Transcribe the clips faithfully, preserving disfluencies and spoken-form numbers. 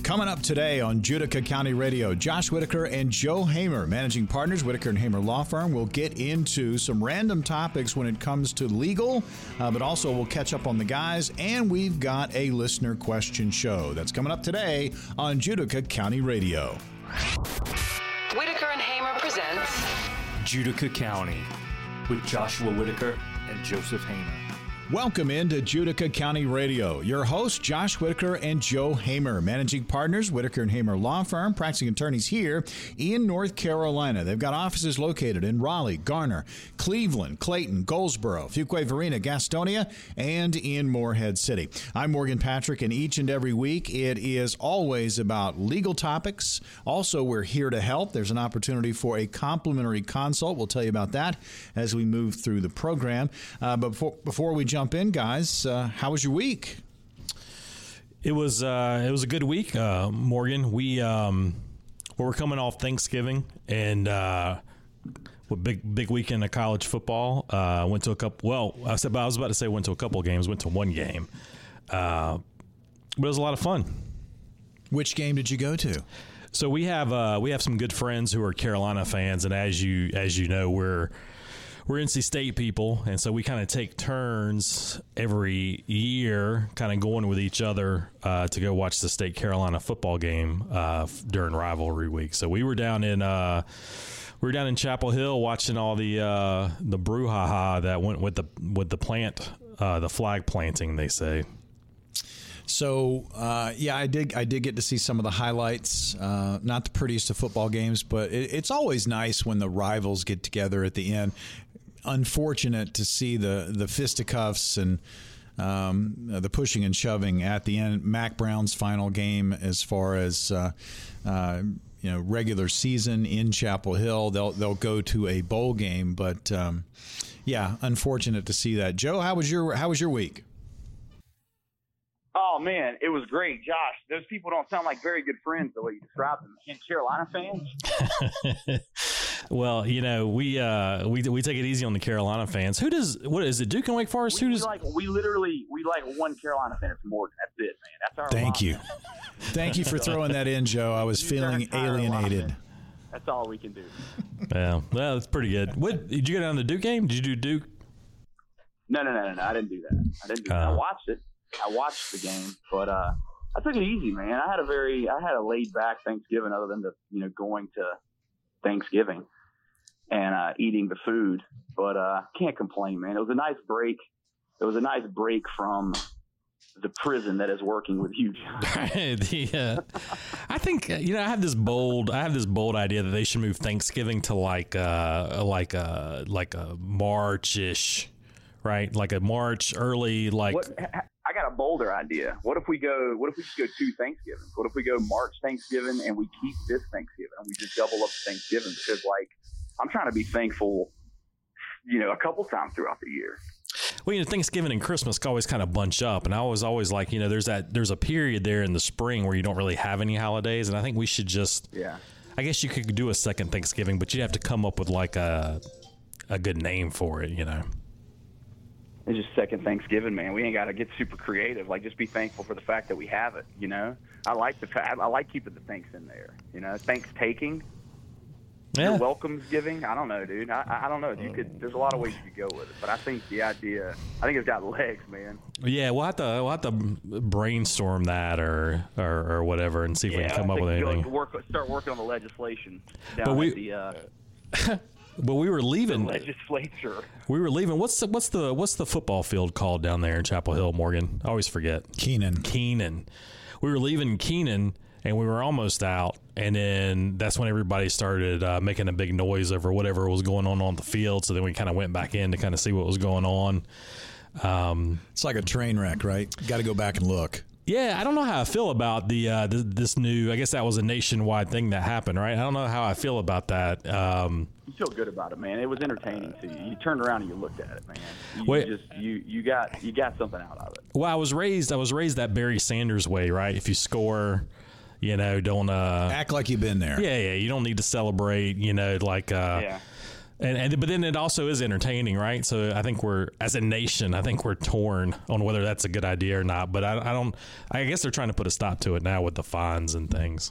Coming up today on Judica County Radio, Josh Whitaker and Joe Hamer, managing partners, Whitaker and Hamer Law Firm, will get into some random topics when it comes to legal, uh, but also we'll catch up on the guys, and we've got a listener question show. That's coming up today on Judica County Radio. Whitaker and Hamer presents Judica County with Joshua Whitaker and Joseph Hamer. Welcome into Judica County Radio. Your hosts, Josh Whitaker and Joe Hamer, managing partners, Whitaker and Hamer Law Firm, practicing attorneys here in North Carolina. They've got offices located in Raleigh, Garner, Cleveland, Clayton, Goldsboro, Fuquay-Varina, Gastonia, and in Morehead City. I'm Morgan Patrick, and each and every week it is always about legal topics. Also, we're here to help. There's an opportunity for a complimentary consult. We'll tell you about that as we move through the program. Uh, but before, before we jump in, guys, uh, how was your week? It was uh, it was a good week, uh, Morgan. We um, well, we're coming off Thanksgiving and uh, well, big big weekend of college football. Uh, went to a couple. Well, I said I was about to say went to a couple games. Went to one game, uh, but it was a lot of fun. Which game did you go to? So we have uh, we have some good friends who are Carolina fans, and as you as you know, we're We're N C State people, and so we kind of take turns every year kind of going with each other uh, to go watch the State Carolina football game uh, during rivalry week. So we were down in uh, we were down in Chapel Hill watching all the uh, the brouhaha that went with the with the plant, uh, the flag planting, they say. So, uh, yeah, I did I did get to see some of the highlights. Uh, not the prettiest of football games, but it, it's always nice when the rivals get together at the end. Unfortunate to see the, the fisticuffs and um, the pushing and shoving at the end. Mac Brown's final game as far as uh, uh, you know, regular season in Chapel Hill. They'll they'll go to a bowl game, but um, yeah, unfortunate to see that. Joe, how was your how was your week? Oh, man, it was great. Josh, those people don't sound like very good friends the way you described them. And Carolina fans? Well, you know, we uh, we we take it easy on the Carolina fans. Who does, what is it, Duke and Wake Forest? We, Who does? We, like, we literally, we like one Carolina fan. It's Morgan. That's it, man. That's our Thank line. you. Thank you for throwing that in, Joe. I was feeling alienated. That's all we can do. Yeah, well, that's pretty good. What, did you go down to the Duke game? Did you do Duke? No, no, no, no, no. I didn't do that. I didn't do that. Uh, I watched it. I watched the game, but uh, I took it easy, man. I had a very, I had a laid back Thanksgiving, other than the, you know, going to Thanksgiving and uh, eating the food. But uh, can't complain, man. It was a nice break. It was a nice break from the prison that is working with you. the, uh, I think you know I have this bold, I have this bold idea that they should move Thanksgiving to like, uh, like a like a March-ish, right? Like a March early, like. What, I got a bolder idea. What if we go? What if we just go two Thanksgivings? What if we go March Thanksgiving and we keep this Thanksgiving and we just double up Thanksgiving? Because like I'm trying to be thankful, you know, a couple times throughout the year. Well, you know, Thanksgiving and Christmas always kind of bunch up, and I was always like, you know, there's that there's a period there in the spring where you don't really have any holidays, and I think we should just, yeah. I guess you could do a second Thanksgiving, but you'd have to come up with like a a good name for it, you know. It's just second Thanksgiving, man. We ain't got to get super creative. Like, just be thankful for the fact that we have it, you know? I like the fact, I like keeping the thanks in there, you know? Thanks taking. Yeah. Your welcomes giving. I don't know, dude. I, I don't know. You could. There's a lot of ways you could go with it, but I think the idea, I think it's got legs, man. Yeah, we'll have to we'll have to brainstorm that or or, or whatever and see if yeah, we can come up with anything. Go, work, start working on the legislation down but we, at the uh, but we were leaving. The legislature. We were leaving. What's the, what's the what's the football field called down there in Chapel Hill, Morgan? I always forget. Keenan. Keenan. We were leaving Keenan, and we were almost out, and then that's when everybody started uh, making a big noise over whatever was going on on the field. So then we kind of went back in to kind of see what was going on. Um, it's like a train wreck, right? Got to go back and look. Yeah, I don't know how I feel about the uh, th- this new. I guess that was a nationwide thing that happened, right? I don't know how I feel about that. Um, you feel good about it, man. It was entertaining to you. You turned around and you looked at it, man. You, wait, you just you you got you got something out of it. Well, I was raised. I was raised that Barry Sanders way, right? If you score, you know, don't uh, act like you've been there. Yeah, yeah. You don't need to celebrate. You know, like uh, yeah. And, and but then it also is entertaining, right? So I think we're, as a nation, I think we're torn on whether that's a good idea or not. But I, I don't. I guess they're trying to put a stop to it now with the fines and things.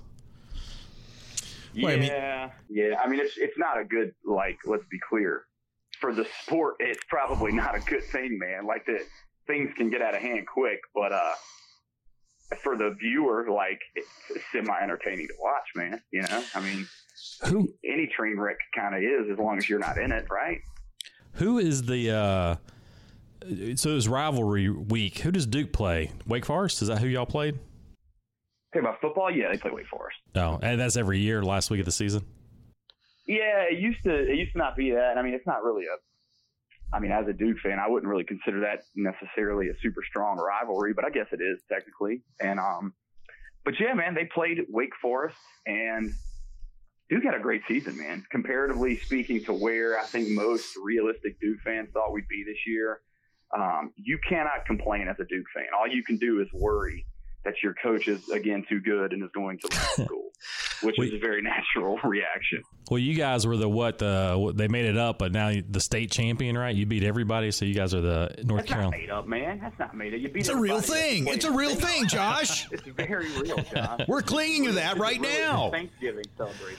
Yeah, Well, I mean, yeah. I mean, it's it's not a good, like, let's be clear. For the sport, it's probably not a good thing, man. Like, the things can get out of hand quick, but uh, for the viewer, like, it's semi-entertaining to watch, man. You know, I mean, Who any train wreck kind of is, as long as you're not in it, right? who is the? Uh, so it was rivalry week. Who does Duke play? Wake Forest? Is that who y'all played? Hey, about football, yeah, they play Wake Forest. No, and that's every year, last week of the season. Yeah, it used to it used to not be that. I mean, it's not really a. I mean, as a Duke fan, I wouldn't really consider that necessarily a super strong rivalry, but I guess it is technically. And um, but yeah, man, they played Wake Forest, and Duke had a great season, man. Comparatively speaking to where I think most realistic Duke fans thought we'd be this year, um, you cannot complain as a Duke fan. All you can do is worry that your coach is, again, too good and is going to leave school, which Wait. is a very natural reaction. Well, you guys were the what? The what- they made it up, but now the state champion, right? You beat everybody, so you guys are the North That's not Carolina. made up, man. That's not made up. You beat It's a real everybody. thing. It's a real thing, Josh. It's very real, Josh. We're clinging to that right It's really now. a Thanksgiving celebration.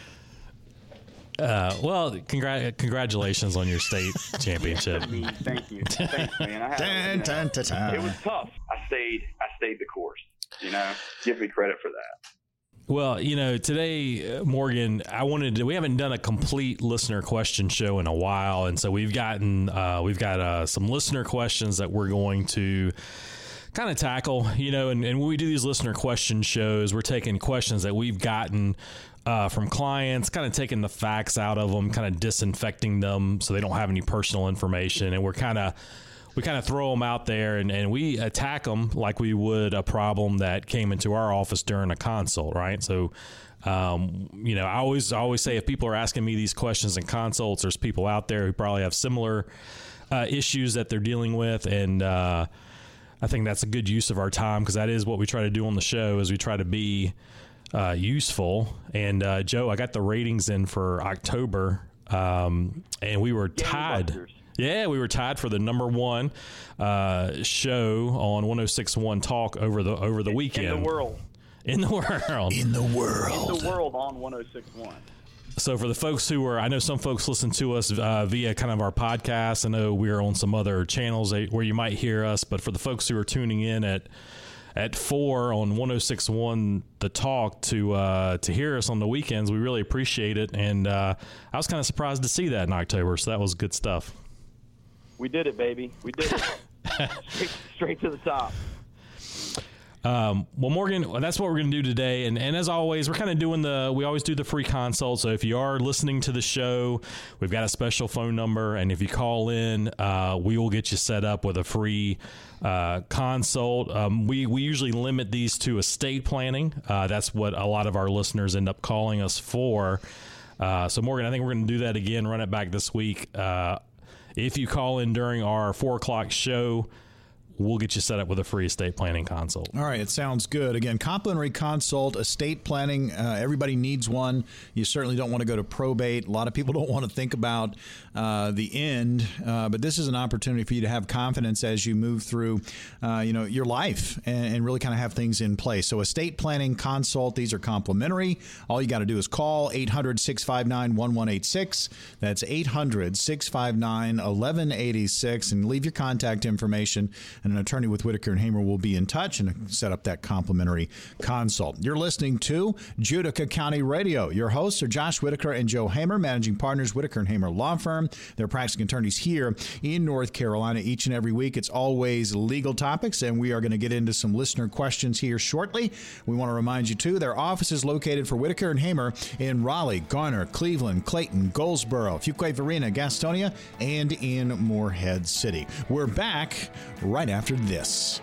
Uh, well, congr- congratulations on your state championship. I mean, thank you. Thanks, man. I had, Dun, dun, dun, dun. It was tough. I stayed. I stayed the course. You know, give me credit for that. Well, you know, today, uh, Morgan, I wanted to, we haven't done a complete listener question show in a while. And so we've gotten, uh, we've got uh, some listener questions that we're going to kind of tackle, you know, and, and when we do these listener question shows, we're taking questions that we've gotten uh, from clients, kind of taking the facts out of them, kind of disinfecting them so they don't have any personal information. And we're kind of, we kind of throw them out there and, and we attack them like we would a problem that came into our office during a consult, right? So, um, you know, I always I always say if people are asking me these questions in consults, there's people out there who probably have similar uh, issues that they're dealing with, and uh, I think that's a good use of our time because that is what we try to do on the show is we try to be uh, useful. And uh, Joe, I got the ratings in for October, um, and we were tied. Gangbusters. Yeah, we were tied for the number one uh, show on one oh six point one Talk over the over the weekend. In the world. In the world. In the world. In the world on one oh six point one. So for the folks who are, I know some folks listen to us uh, via kind of our podcast. I know we're on some other channels where you might hear us, but for the folks who are tuning in at at four on one oh six point one The Talk to uh, to hear us on the weekends, we really appreciate it. And uh, I was kind of surprised to see that in October, so that was good stuff. We did it, baby. We did it. straight, straight to the top. Um, well, Morgan, that's what we're going to do today. And, and as always, we're kind of doing the, we always do the free consult. So if you are listening to the show, we've got a special phone number. And if you call in, uh, we will get you set up with a free uh, consult. Um, we, we usually limit these to estate planning. Uh, that's what a lot of our listeners end up calling us for. Uh, so Morgan, I think we're going to do that again, run it back this week. Uh, if you call in during our four o'clock show, we'll get you set up with a free estate planning consult. All right, it sounds good. Again, complimentary consult, estate planning. Uh, everybody needs one. You certainly don't want to go to probate. A lot of people don't want to think about uh, the end, uh, but this is an opportunity for you to have confidence as you move through, uh, you know, your life and, and really kind of have things in place. So, estate planning consult. These are complimentary. All you got to do is call eight hundred, six five nine, one one eight six. That's eight hundred, six five nine, one one eight six, and leave your contact information. And an attorney with Whitaker and Hamer will be in touch and set up that complimentary consult. You're listening to Judica County Radio. Your hosts are Josh Whitaker and Joe Hamer, managing partners, Whitaker and Hamer Law Firm. They're practicing attorneys here in North Carolina each and every week. It's always legal topics, and we are going to get into some listener questions here shortly. We want to remind you, too, their office is located for Whitaker and Hamer in Raleigh, Garner, Cleveland, Clayton, Goldsboro, Fuquay-Varina, Gastonia, and in Morehead City. We're back right after after this.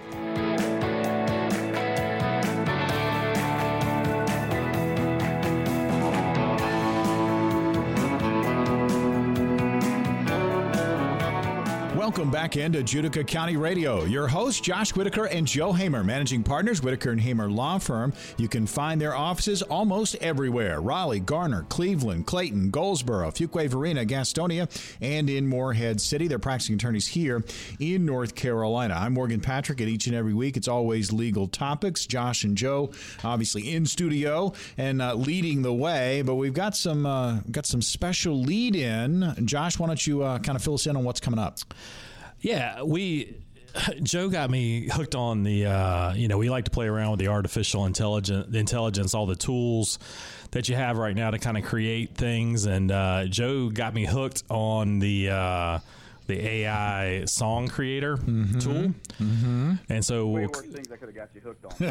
Welcome back into Judica County Radio. Your hosts, Josh Whitaker and Joe Hamer, managing partners, Whitaker and Hamer Law Firm. You can find their offices almost everywhere. Raleigh, Garner, Cleveland, Clayton, Goldsboro, Fuquay Varina, Gastonia, and in Morehead City. They're practicing attorneys here in North Carolina. I'm Morgan Patrick, and each and every week it's always legal topics. Josh and Joe obviously in studio and uh, leading the way, but we've got some uh, got some special lead in. Josh, why don't you uh, kind of fill us in on what's coming up? Yeah, we Joe got me hooked on the, uh, you know, we like to play around with the artificial intelligence, intelligence, all the tools that you have right now to kind of create things. And uh, Joe got me hooked on the uh, the A I song creator mm-hmm. tool. Mm-hmm. And so way worse things I could have got you hooked on.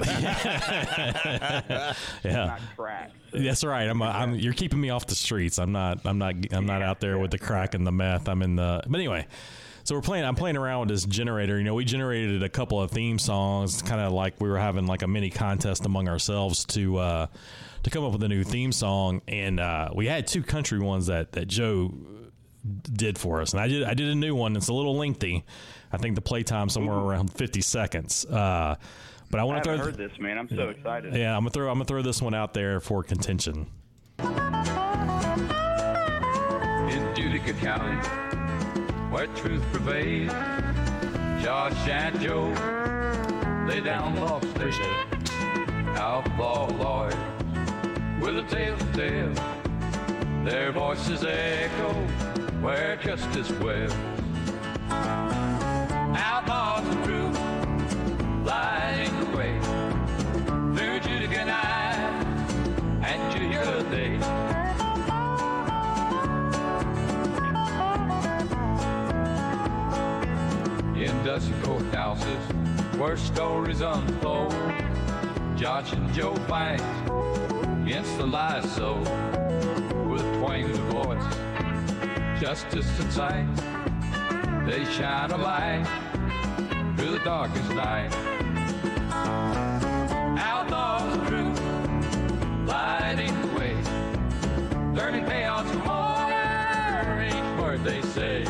Yeah, not crack. That's right. I'm, a, I'm. You're keeping me off the streets. I'm not. I'm not. I'm not out there with the crack and the meth. I'm in the. But anyway. So we're playing, I'm playing around with this generator. You know, we generated a couple of theme songs, kind of like we were having like a mini contest among ourselves to uh, to come up with a new theme song. And uh, we had two country ones that, that Joe did for us. And I did I did a new one. It's a little lengthy. I think the playtime somewhere around fifty seconds. Uh, but I want to throw. I haven't heard this, man. I'm so excited. Yeah, I'm gonna throw I'm gonna throw this one out there for contention. In Judica County, where truth prevails, Josh and Joe lay down law station, outlaw lawyers with a tale to tell. Their voices echo where justice dwells. Outlaws of truth lighting the way through Judica night and Judica day. In dusty courthouses where stories unfold, Josh and Joe fight against the lies sold. With a twang of the voice, justice and sight, they shine a light through the darkest night. Outlaws of truth, lighting the way, turning chaos from order, each word they say.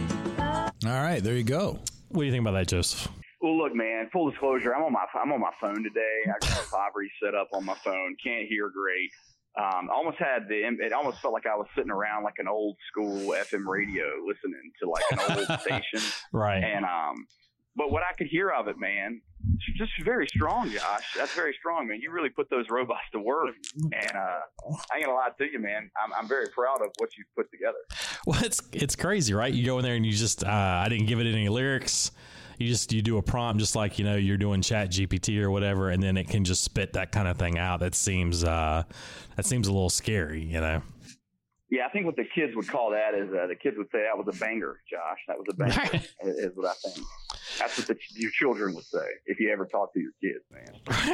All right, there you go. What do you think about that, Joseph? Well, look, man. Full disclosure, I'm on my I'm on my phone today. I got Poverty set up on my phone. Can't hear great. Um, almost had the. It almost felt like I was sitting around like an old school F M radio, listening to like an old station. Right. And um, but what I could hear of it, man, just very strong, Josh. That's very strong, man. You really put those robots to work. And uh, I ain't gonna lie to you, man. I'm I'm very proud of what you've put together. Well, it's it's crazy, right? You go in there and you just uh, I didn't give it any lyrics. You just you do a prompt just like, you know, you're doing Chat G P T or whatever, and then it can just spit that kind of thing out. That seems uh, that seems a little scary, you know. Yeah, I think what the kids would call that is uh, the kids would say that was a banger, Josh. That was a banger, is what I think. That's what the, your children would say if you ever talk to your kids, man.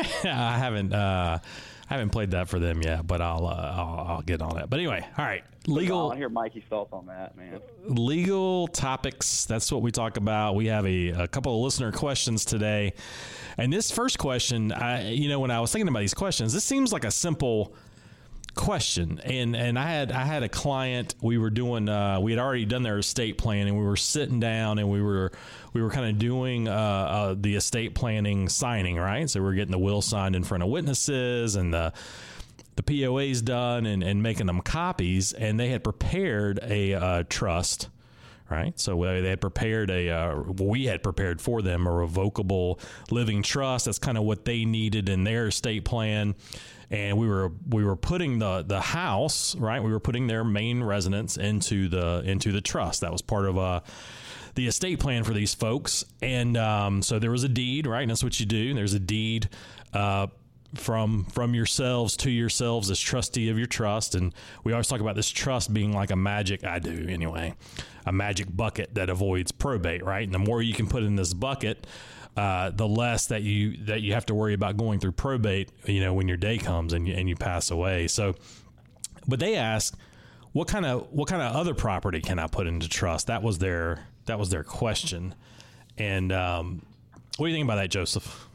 I haven't, uh, I haven't played that for them yet, but I'll, uh, I'll, I'll get on it. But anyway, all right, legal. I hear Mikey's thoughts on that, man. Legal topics. That's what we talk about. We have a, a couple of listener questions today, and this first question, I, you know, when I was thinking about these questions, this seems like a simple question, and and I had I had a client. We were doing uh we had already done their estate plan, and we were sitting down and we were we were kind of doing uh, uh the estate planning signing, right? So we were getting the will signed in front of witnesses and the the P O As done and and making them copies, and they had prepared a uh, trust. Right. So they had prepared a, uh, we had prepared for them a revocable living trust. That's kind of what they needed in their estate plan. And we were, we were putting the, the house, right. We were putting their main residence into the, into the trust. That was part of, uh, the estate plan for these folks. And, um, so there was a deed, right. And that's what you do. There's a deed, uh, from from yourselves to yourselves as trustee of your trust. And we always talk about this trust being like a magic, I do anyway, a magic bucket that avoids probate, right? And the more you can put in this bucket, uh, the less that you that you have to worry about going through probate, you know, when your day comes and you, and you pass away. So, but they asked, what kind of what kind of other property can I put into trust? That was their that was their question. And um, what do you think about that, Joseph?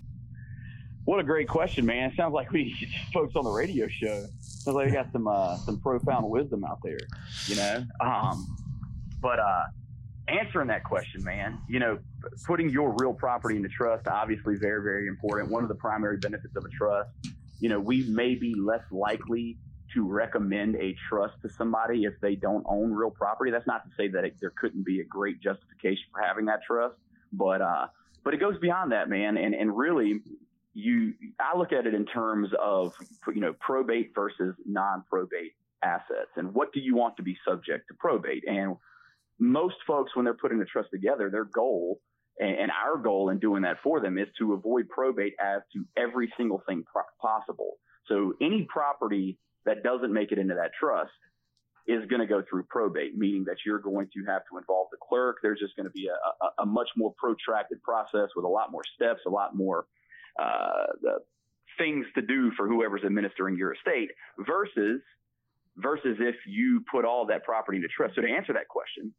What a great question, man. It sounds like we folks on the radio show. Sounds like we got some uh, some profound wisdom out there, you know. Um, but uh, answering that question, man, you know, putting your real property into trust, obviously very, very important. One of the primary benefits of a trust, you know, we may be less likely to recommend a trust to somebody if they don't own real property. That's not to say that it, there couldn't be a great justification for having that trust, but, uh, but it goes beyond that, man. And, and really you, I look at it in terms of, you know, probate versus non-probate assets. And what do you want to be subject to probate? And most folks, when they're putting a trust together, their goal and, and our goal in doing that for them is to avoid probate as to every single thing pro- possible. So any property that doesn't make it into that trust is going to go through probate, meaning that you're going to have to involve the clerk. There's just going to be a, a, a much more protracted process with a lot more steps, a lot more uh, the things to do for whoever's administering your estate versus versus if you put all that property into trust. So to answer that question,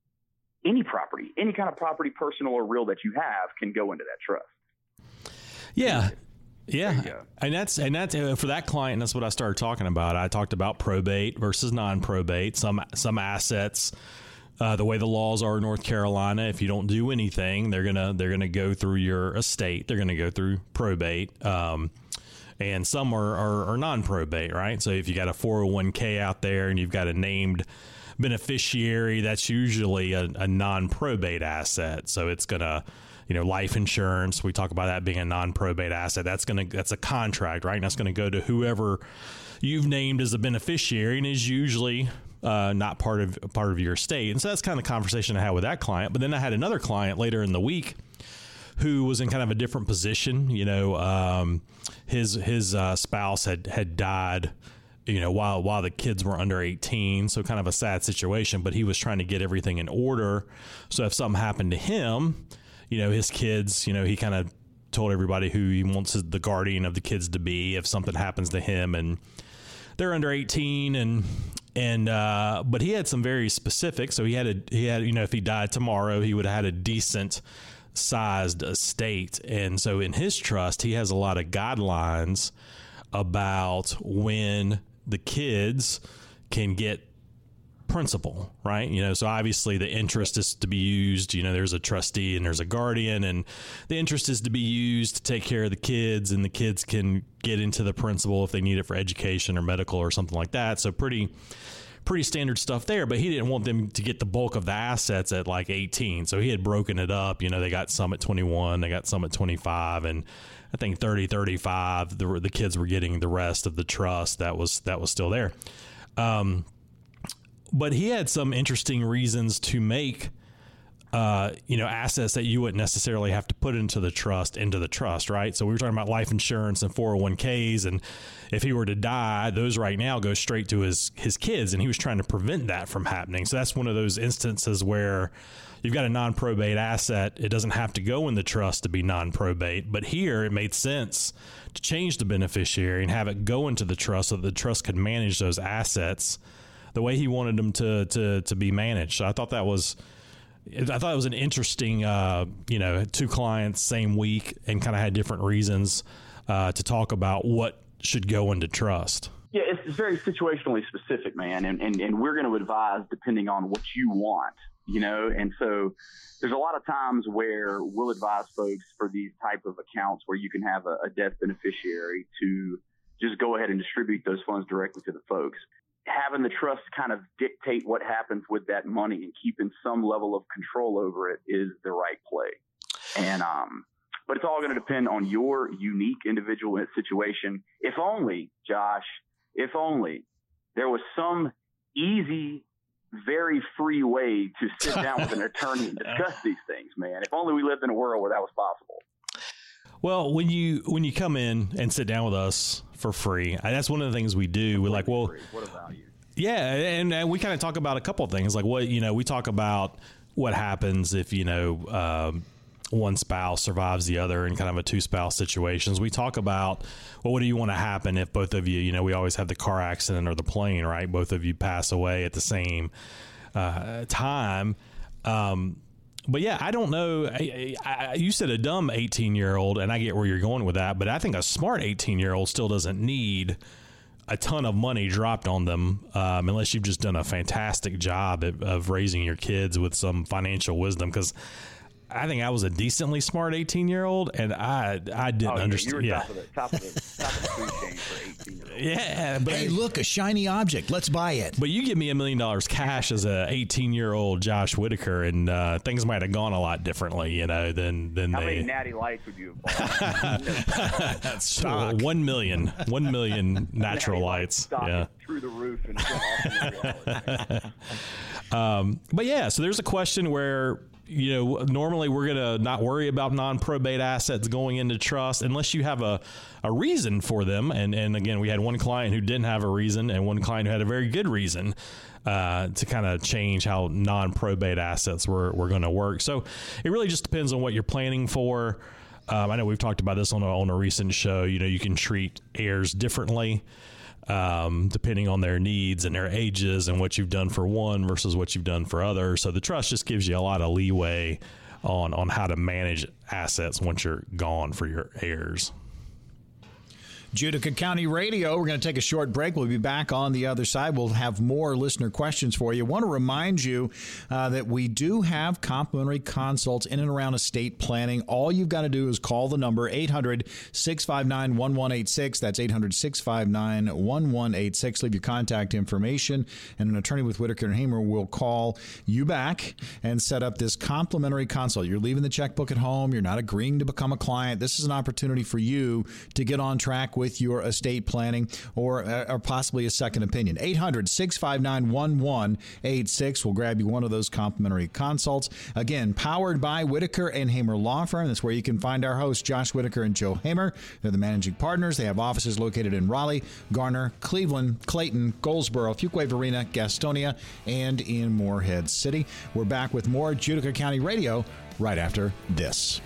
any property, any kind of property, personal or real that you have can go into that trust. Yeah. Yeah, and that's and that's uh, for that client. That's what I started talking about. I talked about probate versus non-probate. Some some assets, uh, the way the laws are in North Carolina, if you don't do anything, they're gonna they're gonna go through your estate. They're gonna go through probate, um, and some are, are, are non-probate, right? So if you got a four oh one k out there and you've got a named beneficiary, that's usually a, a non-probate asset. So it's gonna. You know, life insurance, we talk about that being a non-probate asset. That's going to, that's a contract, right? And that's going to go to whoever you've named as a beneficiary and is usually uh, not part of part of your estate. And so that's kind of the conversation I had with that client. But then I had another client later in the week who was in kind of a different position. You know, um, his his uh, spouse had had died, you know, while while the kids were under eighteen. So kind of a sad situation, but he was trying to get everything in order. So if something happened to him, you know, his kids, you know, he kind of told everybody who he wants the guardian of the kids to be if something happens to him, and they're under eighteen, and and uh, but he had some very specific. So he had a he had you know if he died tomorrow, he would have had a decent sized estate, and so in his trust, he has a lot of guidelines about when the kids can get principal, right? You know, so obviously the interest is to be used, you know, there's a trustee and there's a guardian, and the interest is to be used to take care of the kids, and the kids can get into the principal if they need it for education or medical or something like that. So pretty, pretty standard stuff there, but he didn't want them to get the bulk of the assets at like eighteen. So he had broken it up, you know, they got some at twenty-one, they got some at twenty-five, and I think thirty, thirty-five, the, the kids were getting the rest of the trust that was, that was still there. Um, But he had some interesting reasons to make, uh, you know, assets that you wouldn't necessarily have to put into the trust, into the trust, right? So we were talking about life insurance and four oh one k's, and if he were to die, those right now go straight to his, his kids, and he was trying to prevent that from happening. So that's one of those instances where you've got a non-probate asset. It doesn't have to go in the trust to be non-probate, but here it made sense to change the beneficiary and have it go into the trust so that the trust could manage those assets the way he wanted them to, to, to be managed. So I thought that was, I thought it was an interesting, uh, you know, two clients, same week, and kind of had different reasons uh, to talk about what should go into trust. Yeah, it's, it's very situationally specific, man. And, and, and we're going to advise depending on what you want, you know? And so there's a lot of times where we'll advise folks for these type of accounts where you can have a, a death beneficiary to just go ahead and distribute those funds directly to the folks. Having the trust kind of dictate what happens with that money and keeping some level of control over it is the right play. And, um, but it's all going to depend on your unique individual situation. If only, Josh, if only there was some easy, very free way to sit down with an attorney and discuss these things, man. If only we lived in a world where that was possible. Well, when you when you come in and sit down with us for free, that's one of the things we do. We're like, well, what a value. Yeah, and, and we kind of talk about a couple of things, like what, you know, we talk about what happens if, you know, um, one spouse survives the other in kind of a two spouse situations. We talk about, well, what do you want to happen if both of you, you know, we always have the car accident or the plane, right? Both of you pass away at the same uh, time. Um, but yeah, I don't know. I, I, you said a dumb eighteen year old, and I get where you're going with that, but I think a smart eighteen year old still doesn't need a ton of money dropped on them um, unless you've just done a fantastic job of, of raising your kids with some financial wisdom. Because I think I was a decently smart eighteen-year-old, and I I didn't oh, understand. You were yeah, top of the top of the top of the food chain for eighteen-year-olds. Yeah, but hey, look, a shiny object. Let's buy it. But you give me a million dollars cash as a eighteen-year-old Josh Whitaker, and uh, things might have gone a lot differently, you know, than than How they. many natty lights would you have bought? That's So, stock. one million, one million natural Natty lights. stock Yeah. through the roof and off Um, but yeah, so there's a question where, you know, normally we're going to not worry about non-probate assets going into trust unless you have a, a reason for them. And, and again, we had one client who didn't have a reason and one client who had a very good reason uh, to kind of change how non-probate assets were, were going to work. So it really just depends on what you're planning for. Um, I know we've talked about this on a, on a recent show. You know, you can treat heirs differently. Um, depending on their needs and their ages and what you've done for one versus what you've done for others. So the trust just gives you a lot of leeway on, on how to manage assets once you're gone for your heirs. Judica County Radio. We're going to take a short break. We'll be back on the other side. We'll have more listener questions for you. I want to remind you uh, that we do have complimentary consults in and around estate planning. All you've got to do is call the number eight hundred, six five nine, one one eight six. That's eight hundred, six five nine, one one eight six. Leave your contact information, and an attorney with Whitaker and Hamer will call you back and set up this complimentary consult. You're leaving the checkbook at home. You're not agreeing to become a client. This is an opportunity for you to get on track with your estate planning or, or possibly a second opinion. eight hundred, six five nine, one one eight six will grab you one of those complimentary consults. Again, powered by Whitaker and Hamer Law Firm. That's where you can find our hosts, Josh Whitaker and Joe Hamer. They're the managing partners. They have offices located in Raleigh, Garner, Cleveland, Clayton, Goldsboro, Fuquay Varina, Gastonia, and in Morehead City. We're back with more Judica County Radio right after this.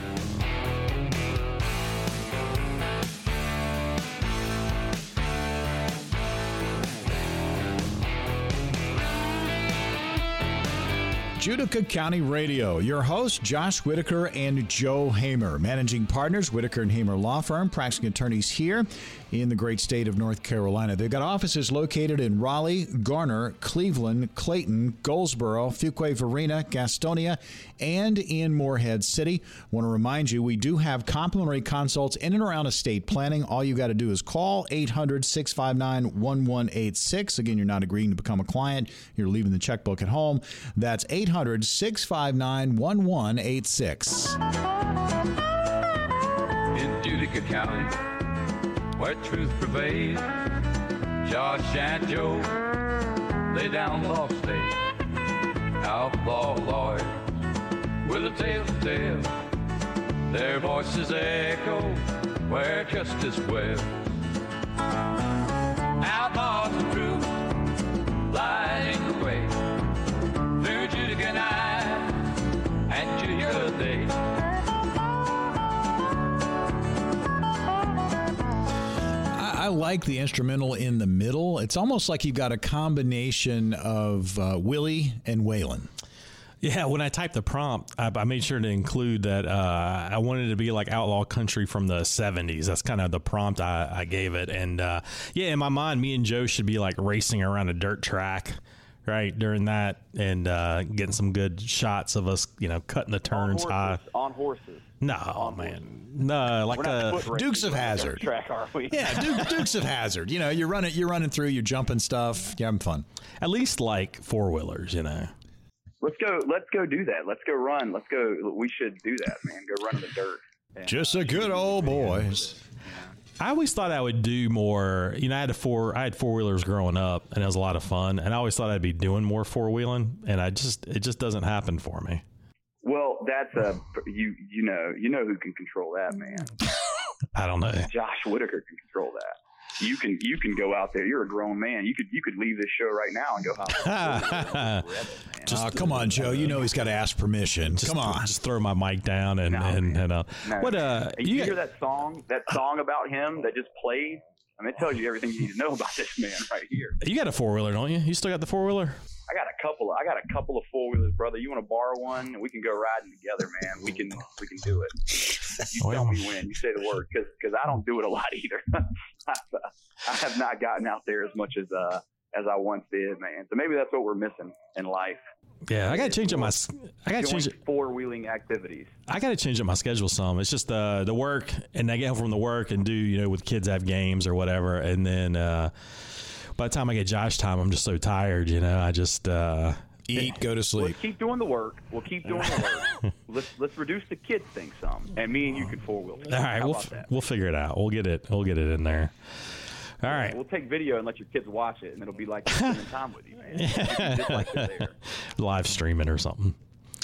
Judica County Radio. Your host, Josh Whitaker and Joe Hamer. Managing partners, Whitaker and Hamer Law Firm, practicing attorneys here in the great state of North Carolina. They've got offices located in Raleigh, Garner, Cleveland, Clayton, Goldsboro, Fuquay Varina, Gastonia, and in Morehead City. I want to remind you, we do have complimentary consults in and around estate planning. All you got to do is call eight hundred, six five nine, one one eight six. Again, you're not agreeing to become a client. You're leaving the checkbook at home. That's eight hundred, six five nine, one one eight six. In Judica County, where truth prevails, Josh and Joe lay down law state, outlaw lawyers with a tale to tell. Their voices echo where justice dwells. Outlaws of truth lighting the way through Judica night and Judica day. I like the instrumental in the middle. It's almost like you've got a combination of uh, Willie and Waylon. Yeah, when I typed the prompt, I, I made sure to include that uh, I wanted it to be like outlaw country from the seventies. That's kind of the prompt I, I gave it. And uh, yeah, in my mind, me and Joe should be like racing around a dirt track, right, during that and uh, getting some good shots of us, you know, cutting the turns on high. horses, on horses. No, on man. horses. No, like We're not uh, foot Dukes of racing on the Hazzard. track, are we? Yeah, Duke, Dukes of Hazzard. You know, you're running, you're running through, you're jumping stuff, you're having fun. at least like four wheelers, you know. Let's go. Let's go do that. Let's go run. Let's go. We should do that, man. Go run in the dirt. And, Just uh, a good old boys. I always thought I would do more. You know, I had a four. I had four wheelers growing up, and it was a lot of fun. And I always thought I'd be doing more four wheeling, and I just it just doesn't happen for me. Well, that's a you. You know. You know who can control that, man. I don't know. Josh Whitaker can control that. You can you can go out there. You're a grown man. You could you could leave this show right now and go hop. Oh, come on, Joe. You know he's got to ask permission. Just, come on. just throw my mic down and No, and, man. and uh, No. what uh you, you hear that song? That song about him that just played. I mean, it tells you everything you need to know about this man right here. You got a four-wheeler, don't you? You still got the four-wheeler? I got a couple. Of, I got a couple of four wheelers, brother. You want to borrow one? We can go riding together, man. We can. We can do it. You well, tell me when. You say the word, because because I don't do it a lot either. I have not gotten out there as much as uh as I once did, man. So maybe that's what we're missing in life. Yeah, I got to change up my. I got to change it. Four wheeling activities. I got to change up my schedule some. It's just the the work, and I get home from the work and do you know with kids have games or whatever, and then. uh By the time I get Josh time, I'm just so tired, you know. I just uh, eat, go to sleep. Let's keep doing the work. We'll keep doing the work. let's let's reduce the kids thing some, and me and you can four wheel. All right, we'll f- we'll figure it out. We'll get it. We'll get it in there. All yeah, right. We'll take video and let your kids watch it, and it'll be like spending time with you, man. Just like it there. Live stream it or something.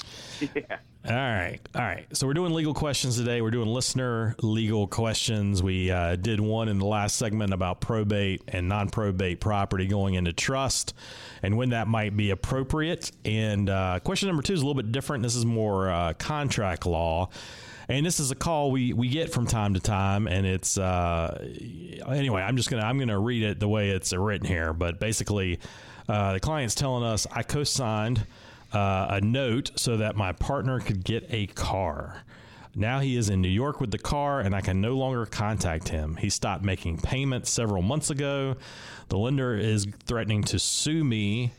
Yeah. All right. All right. So we're doing legal questions today. We're doing listener legal questions. We uh, did one in the last segment about probate and non-probate property going into trust and when that might be appropriate. And uh, question number two is a little bit different. This is more uh, contract law. And this is a call we, we get from time to time. And it's uh, anyway, I'm just going to I'm going to read it the way it's written here. But basically, uh, the client's telling us I co-signed Uh, a note so that my partner could get a car. Now he is in New York with the car and I can no longer contact him. He stopped making payments several months ago. The lender is threatening to sue me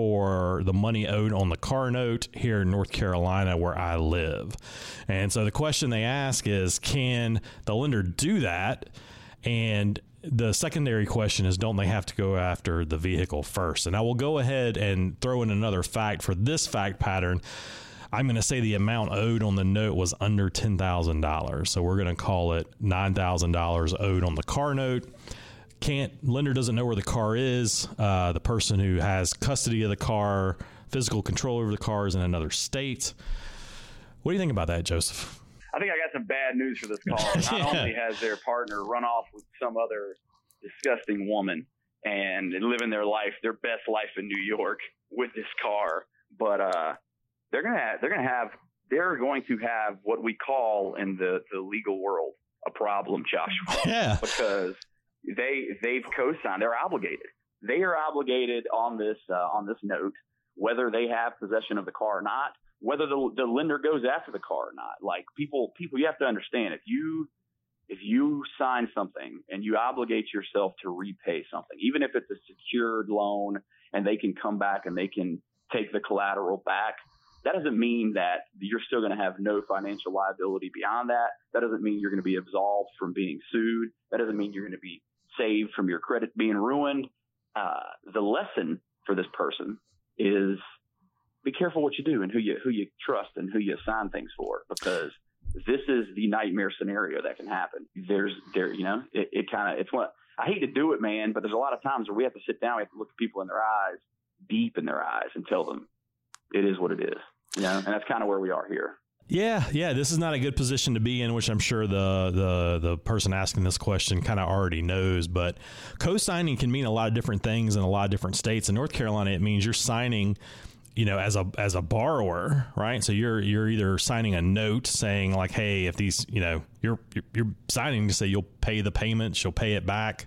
for the money owed on the car note here in North Carolina where I live. And so the question they ask is, can the lender do that? And the secondary question is, don't they have to go after the vehicle first? And I will go ahead and throw in another fact for this fact pattern. I'm going to say the amount owed on the note was under ten thousand dollars. So we're going to call it nine thousand dollars owed on the car note. Can't, lender doesn't know where the car is. Uh, the person who has custody of the car, physical control over the car is in another state. What do you think about that, Joseph? I think I got some bad news for this caller. Not yeah. only has their partner run off with some other disgusting woman and living their life, their best life in New York with this car, but uh, they're gonna have, they're gonna have they're going to have what we call in the, the legal world a problem, Joshua. Yeah. Because they they've co-signed. They're obligated. They are obligated on this uh, on this note, whether they have possession of the car or not. Whether the, the lender goes after the car or not. Like people, people, you have to understand, if you, if you sign something and you obligate yourself to repay something, even if it's a secured loan and they can come back and they can take the collateral back, that doesn't mean that you're still going to have no financial liability beyond that. That doesn't mean you're going to be absolved from being sued. That doesn't mean you're going to be saved from your credit being ruined. Uh, the lesson for this person is, be careful what you do and who you who you trust and who you assign things for, because this is the nightmare scenario that can happen. There's there, you know, it, it kind of it's what I hate to do it, man, but there's a lot of times where we have to sit down, we have to look at people in their eyes, deep in their eyes, and tell them it is what it is. You know, and that's kind of where we are here. Yeah, yeah, this is not a good position to be in, which I'm sure the the the person asking this question kind of already knows. But co-signing can mean a lot of different things in a lot of different states. In North Carolina, it means you're signing, you know, as a as a borrower, right? So you're you're either signing a note saying like, hey, if these, you know, you're you're, you're signing to say you'll pay the payments, you'll pay it back.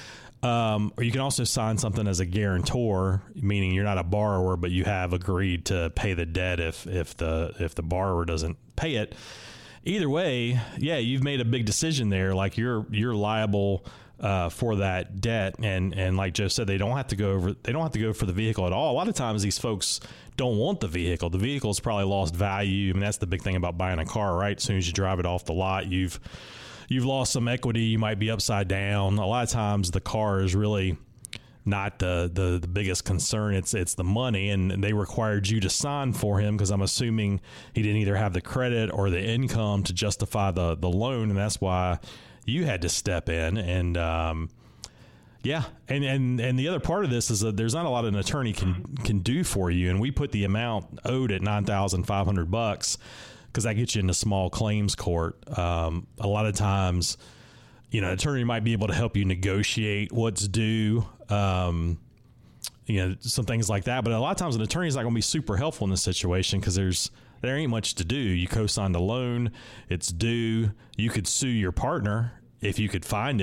Um, or you can also sign something as a guarantor, meaning you're not a borrower, but you have agreed to pay the debt if if the if the borrower doesn't pay it. Either way, yeah, you've made a big decision there. Like you're you're liable uh, for that debt, and and like Joe said, they don't have to go over. They don't have to go for the vehicle at all. A lot of times, these folks don't want the vehicle. The vehicle's probably lost value. I mean, that's the big thing about buying a car, right? As soon as you drive it off the lot, you've You've lost some equity. You might be upside down. A lot of times the car is really not the, the, the biggest concern. It's it's the money, and they required you to sign for him because I'm assuming he didn't either have the credit or the income to justify the, the loan, and that's why you had to step in. And um, yeah, and, and and the other part of this is that there's not a lot an attorney can can do for you, and we put the amount owed at nine thousand five hundred bucks. Because that gets you into small claims court. Um, a lot of times, you know, an attorney might be able to help you negotiate what's due, um, you know, some things like that. But a lot of times an attorney is not going to be super helpful in this situation because there's there ain't much to do. You co-signed a loan, it's due. You could sue your partner if you could find him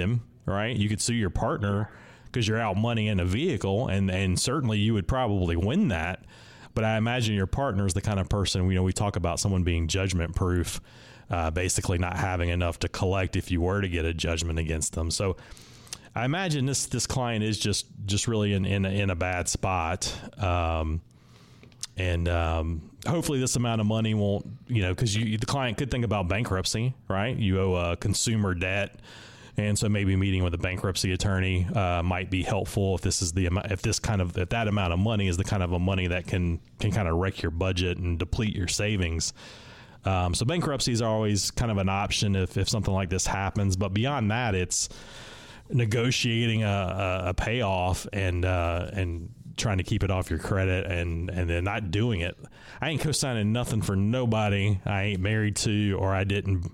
right? You could sue your partner because you're out money in a vehicle, and, and certainly you would probably win that. But I imagine your partner is the kind of person, you know, we talk about someone being judgment proof, uh, basically not having enough to collect if you were to get a judgment against them. So I imagine this this client is just just really in in, in a bad spot. Um, and um, hopefully this amount of money won't, you know, because you the client could think about bankruptcy, right? You owe a consumer debt. And so maybe meeting with a bankruptcy attorney uh, might be helpful if this is the amount, if this kind of, if that amount of money is the kind of a money that can, can kind of wreck your budget and deplete your savings. Um, so bankruptcies are always kind of an option if, if something like this happens. But beyond that, it's negotiating a, a, a payoff and, uh, and trying to keep it off your credit and, and then not doing it. I ain't co-signing nothing for nobody I ain't married to, or I didn't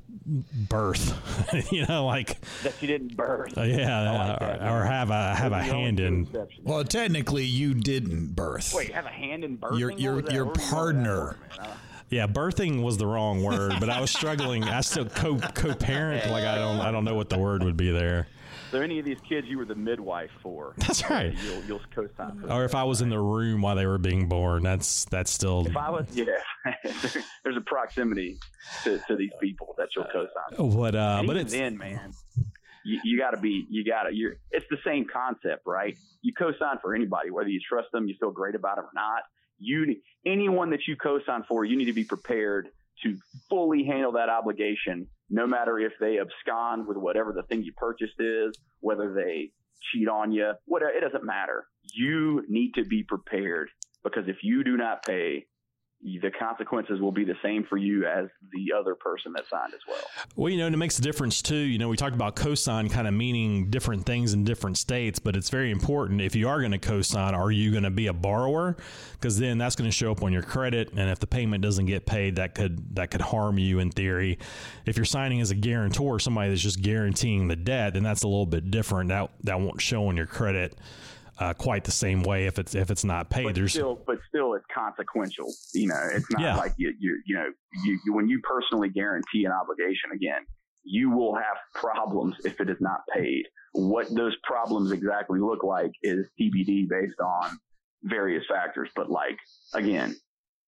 birth, you know, like that you didn't birth. Uh, yeah, like or, that, or have a have a hand in. Well, technically, you didn't birth. Wait, have a hand in birthing? Your your your partner. Yeah, birthing was the wrong word, but I was struggling. I still co co-parent. Like I don't I don't know what the word would be there. So any of these kids you were the midwife for? That's right. You'll, you'll co-sign for. Or if I was in the room while they were being born, that's that's still. If I was, yeah, there's a proximity to, to these people that you'll co-sign. What? Uh, and but even it's then, man, you, you got to be, you got to. You're. It's the same concept, right? You co-sign for anybody, whether you trust them, you feel great about them or not. You, anyone that you co-sign for, you need to be prepared to fully handle that obligation, no matter if they abscond with whatever the thing you purchased is, whether they cheat on you, whatever, it doesn't matter. You need to be prepared, because if you do not pay, the consequences will be the same for you as the other person that signed as well. Well, you know, and it makes a difference too. You know, we talked about cosign kind of meaning different things in different states, but it's very important. If you are going to cosign, are you going to be a borrower? Because then that's going to show up on your credit, and if the payment doesn't get paid, that could that could harm you in theory. If you're signing as a guarantor, somebody that's just guaranteeing the debt, then that's a little bit different. That that won't show on your credit Uh, quite the same way if it's if it's not paid. But There's still, but still, it's consequential. You know, it's not Yeah. like you you you know you, you when you personally guarantee an obligation. Again, you will have problems if it is not paid. What those problems exactly look like is T B D based on various factors. But like again,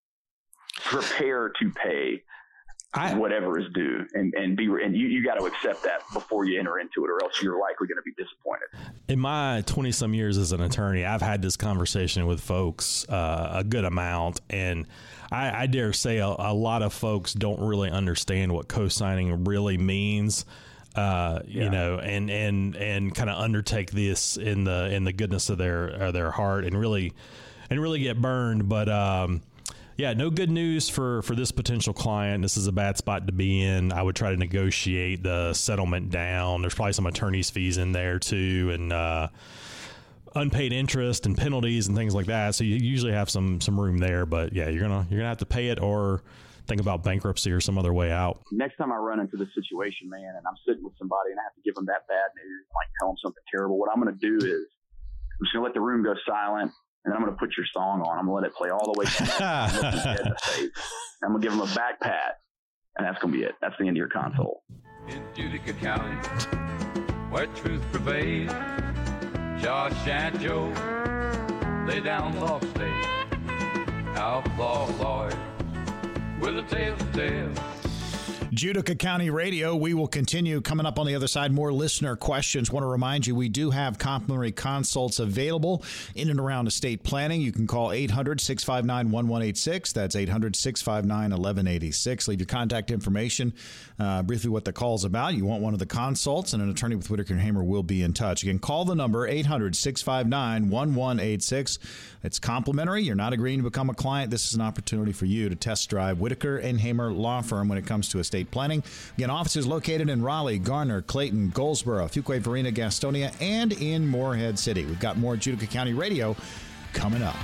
prepare to pay I, whatever is due, and and be and you, you got to accept that before you enter into it, or else you're likely going to be disappointed. in my twenty some years as an attorney, I've had this conversation with folks uh, a good amount, and I, I dare say a, a lot of folks don't really understand what co-signing really means. Uh, Yeah. you know, and, and, and kind of undertake this in the, in the goodness of their, of their heart and really, and really get burned. But, um, yeah, no good news for, for this potential client. This is a bad spot to be in. I would try to negotiate the settlement down. There's probably some attorney's fees in there too, and uh, unpaid interest and penalties and things like that. So you usually have some some room there. But yeah, you're gonna you're gonna have to pay it or think about bankruptcy or some other way out. Next time I run into this situation, man, and I'm sitting with somebody and I have to give them that bad news, like tell them something terrible, what I'm going to do is I'm just going to let the room go silent. And I'm going to put your song on. I'm going to let it play all the way through. I'm going to dead in the face. I'm going to give them a back pat, and that's going to be it. That's the end of your console. In Utica County, where truth prevails, Josh and Joe lay down law state, outlaw lawyers with a tale to tell. Utica County Radio. We will continue coming up on the other side. More listener questions. Want to remind you, we do have complimentary consults available in and around estate planning. You can call eight hundred, six five nine, one one eight six. That's eight hundred, six five nine, one one eight six. Leave your contact information, uh, briefly what the call's about. You want one of the consults, and an attorney with Whitaker and Hamer will be in touch. Again, call the number eight hundred, six five nine, one one eight six. It's complimentary. You're not agreeing to become a client. This is an opportunity for you to test drive Whitaker and Hamer Law Firm when it comes to estate planning. Again, offices located in Raleigh, Garner, Clayton, Goldsboro, Fuquay, Varina, Gastonia, and in Morehead City. We've got more Utica County Radio coming up.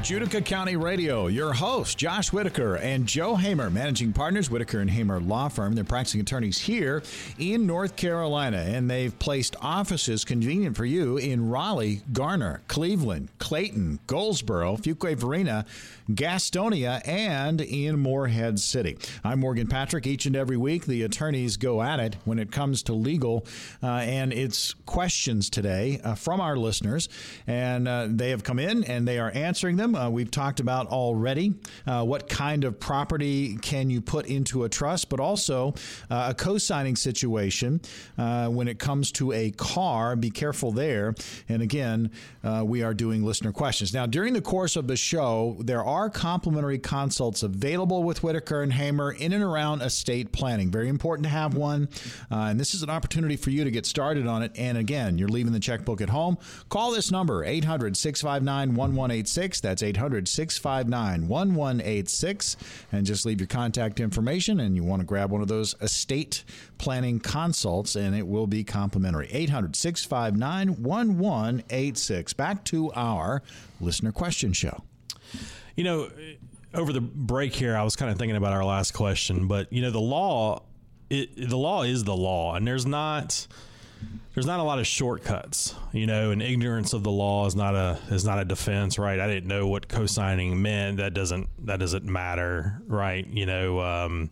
Judica County Radio, your host, Josh Whitaker and Joe Hamer, managing partners, Whitaker and Hamer Law Firm. They're practicing attorneys here in North Carolina, and they've placed offices convenient for you in Raleigh, Garner, Cleveland, Clayton, Goldsboro, Fuquay-Varina, Gastonia, and in Morehead City. I'm Morgan Patrick. Each and every week, the attorneys go at it when it comes to legal, uh, and it's questions today uh, from our listeners, and uh, they have come in, and they are answering them. Uh, we've talked about already uh, what kind of property can you put into a trust, but also uh, a co-signing situation uh, when it comes to a car. Be careful there. And again, uh, we are doing listener questions. Now, during the course of the show, there are complimentary consults available with Whitaker and Hamer in and around estate planning. Very important to have one. Uh, and this is an opportunity for you to get started on it. And again, you're leaving the checkbook at home. Call this number, eight hundred, six five nine, one one eight six. That's eight hundred, six five nine, one one eight six. And just leave your contact information, and you want to grab one of those estate planning consults, and it will be complimentary. eight hundred, six five nine, one one eight six. Back to our listener question show. You know, over the break here, I was kind of thinking about our last question, but, you know, the law, it, the law is the law, and there's not... There's not a lot of shortcuts, you know, and ignorance of the law is not a is not a defense, right? I didn't know what co-signing meant. That doesn't that doesn't matter, right? You know, um,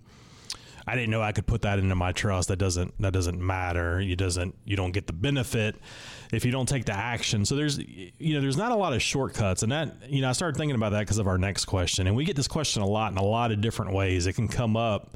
I didn't know I could put that into my trust. That doesn't that doesn't matter. You doesn't you don't get the benefit if you don't take the action. So there's you know there's not a lot of shortcuts, and that you know I started thinking about that because of our next question, and we get this question a lot in a lot of different ways. It can come up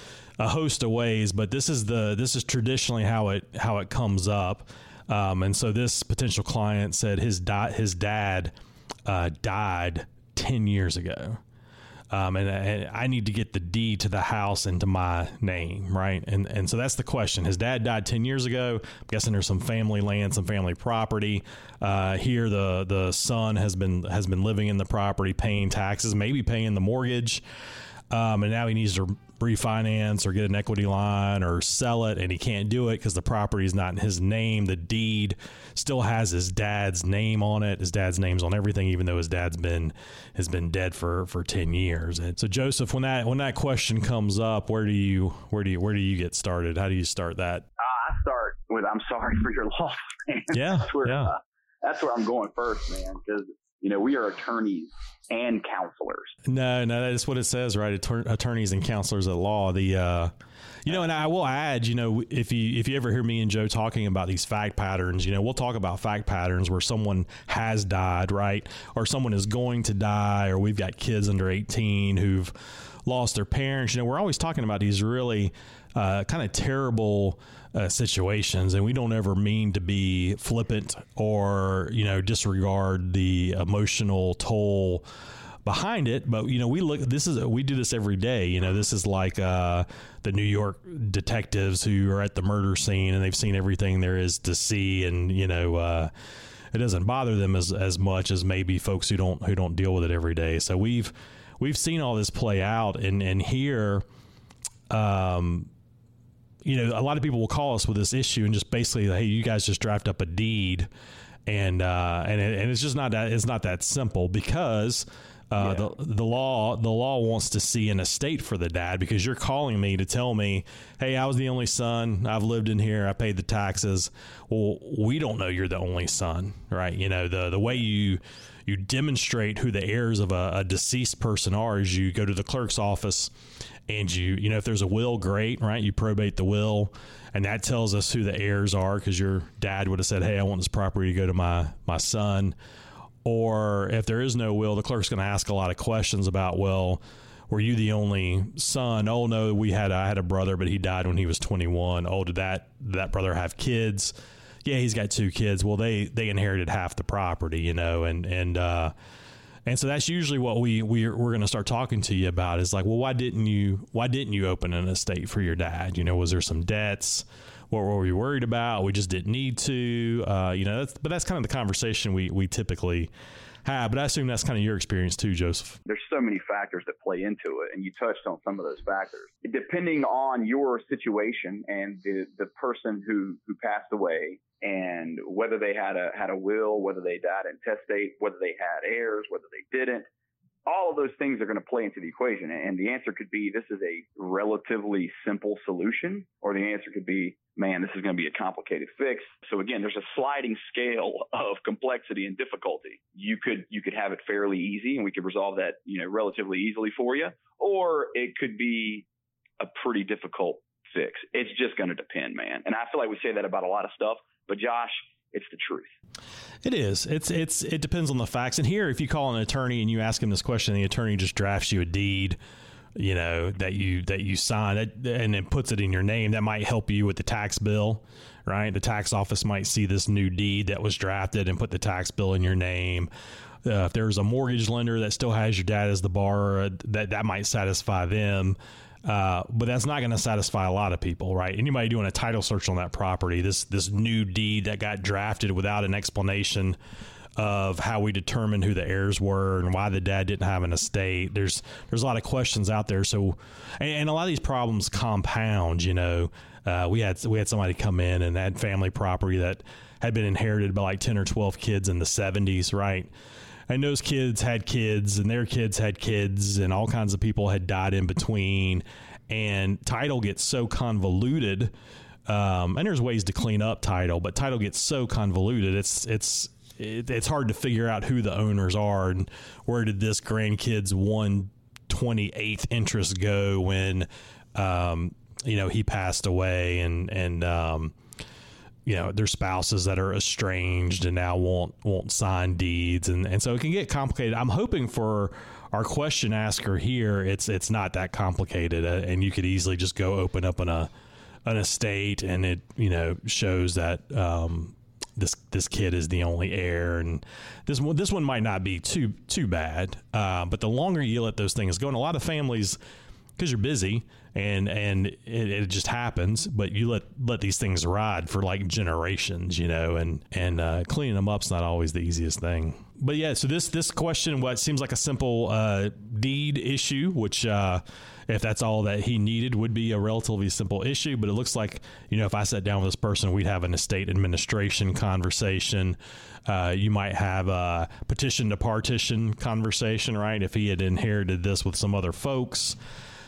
a host of ways, but this is the this is traditionally how it how it comes up. Um, and so this potential client said his di- his dad uh, died ten years ago, um, and, and I need to get the deed to the house into my name, right? And and so that's the question. His dad died ten years ago. I'm guessing there's some family land, some family property. Uh, here, the the son has been has been living in the property, paying taxes, maybe paying the mortgage. Um, and now he needs to refinance or get an equity line or sell it, and he can't do it because the property is not in his name. The deed still has his dad's name on it. His dad's name's on everything, even though his dad's been has been dead for, for ten years. And so, Joseph, when that when that question comes up, where do you where do you where do you get started? How do you start that? Uh, I start with I'm sorry for your loss, man. Yeah, that's where, yeah. Uh, that's where I'm going first, man, because you know we are attorneys and counselors. No, no, that's what it says, right? Attor- attorneys and counselors at law. The, uh, you know, and I will add, you know, if you if you ever hear me and Joe talking about these fact patterns, you know, we'll talk about fact patterns where someone has died, right, or someone is going to die, or we've got kids under eighteen who've lost their parents. You know, we're always talking about these really uh, kind of terrible uh, situations, and we don't ever mean to be flippant or, you know, disregard the emotional toll behind it. But, you know, we look, this is, we do this every day. You know, this is like uh, the New York detectives who are at the murder scene and they've seen everything there is to see. And, you know, uh, it doesn't bother them as, as much as maybe folks who don't, who don't deal with it every day. So we've, we've seen all this play out, and, and here, um, you know, a lot of people will call us with this issue and just basically, hey, you guys just draft up a deed, and uh, and it, and it's just not that it's not that simple because uh, yeah. the the law the law wants to see an estate for the dad, because you're calling me to tell me, hey, I was the only son, I've lived in here, I paid the taxes. Well, we don't know you're the only son, right? You know, the the way you you demonstrate who the heirs of a, a deceased person are is you go to the clerk's office. And you, you know, if there's a will, great, right? You probate the will, and that tells us who the heirs are, because your dad would have said, hey, I want this property to go to my, my son. Or if there is no will, the clerk's going to ask a lot of questions about, well, were you the only son? Oh, no, we had, I had a brother, but he died when he was twenty-one. Oh, did that, did that brother have kids? Yeah, he's got two kids. Well, they, they inherited half the property, you know, and, and, uh, And so that's usually what we, we we're going to start talking to you about is like, well, why didn't you why didn't you open an estate for your dad? You know, was there some debts? What were we worried about? We just didn't need to, uh, you know, that's, but that's kind of the conversation we, we typically have. But I assume that's kind of your experience too, Joseph. There's so many factors that play into it, and you touched on some of those factors. Depending on your situation and the, the person who, who passed away, and whether they had a had a will, whether they died intestate, whether they had heirs, whether they didn't, all of those things are going to play into the equation. And the answer could be, this is a relatively simple solution, or the answer could be, man, this is going to be a complicated fix. So again, there's a sliding scale of complexity and difficulty. You could, you could have it fairly easy and we could resolve that, you know, relatively easily for you, or it could be a pretty difficult fix. It's just going to depend, man. And I feel like we say that about a lot of stuff, but Josh, it's the truth. It is. It's it's it depends on the facts. And here, if you call an attorney and you ask him this question, the attorney just drafts you a deed, you know, that you that you sign it and then puts it in your name. That might help you with the tax bill, right? The tax office might see this new deed that was drafted and put the tax bill in your name. Uh, if there's a mortgage lender that still has your dad as the borrower, that that might satisfy them. Uh, but that's not going to satisfy a lot of people, right? Anybody doing a title search on that property, this this new deed that got drafted without an explanation of how we determined who the heirs were and why the dad didn't have an estate. There's there's a lot of questions out there. So, and, and a lot of these problems compound. You know, uh, we had we had somebody come in and had family property that had been inherited by like ten or twelve kids in the seventies, right? And those kids had kids and their kids had kids and all kinds of people had died in between. And title gets so convoluted. Um, and there's ways to clean up title, but title gets so convoluted. It's, it's, it, it's hard to figure out who the owners are and where did this grandkid's one twenty-eighth interest go when, um, you know, he passed away and, and, um, you know, their spouses that are estranged and now won't won't sign deeds, and, and so it can get complicated. I'm hoping for our question asker here, it's it's not that complicated, uh, and you could easily just go open up an a an estate, and it you know shows that um, this this kid is the only heir, and this one this one might not be too too bad, uh, but the longer you let those things go, and a lot of families, because you're busy. And and it, it just happens, but you let let these things ride for like generations, you know, and and uh, cleaning them up's not always the easiest thing. But yeah, so this this question, what seems like a simple uh, deed issue, which uh, if that's all that he needed, would be a relatively simple issue. But it looks like, you know, if I sat down with this person, we'd have an estate administration conversation. Uh, you might have a petition to partition conversation, right? If he had inherited this with some other folks.